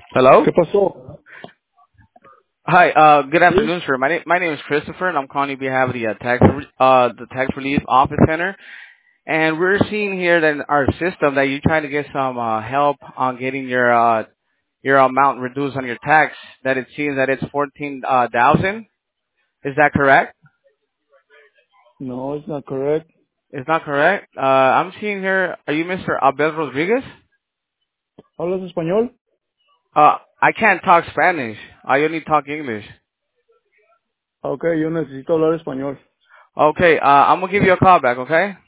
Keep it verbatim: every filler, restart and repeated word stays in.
Hello? ¿Qué pasó? Hi, uh, good Sí. afternoon, sir. My name, my name is Christopher, and I'm calling you on behalf of the uh, tax, uh, the tax relief office center. And we're seeing here that in our system that you're trying to get some uh, help on getting your uh, your amount reduced on your tax. That it seems that it's fourteen uh, thousand. Is that correct? No, it's not correct. Is not correct? Uh, I'm seeing here. Are you Mister Abel Rodriguez? ¿Hablas español? Uh, I can't talk Spanish. I only talk English. Ok, yo necesito hablar español. Okay, uh, I'm gonna give you a call back. Okay?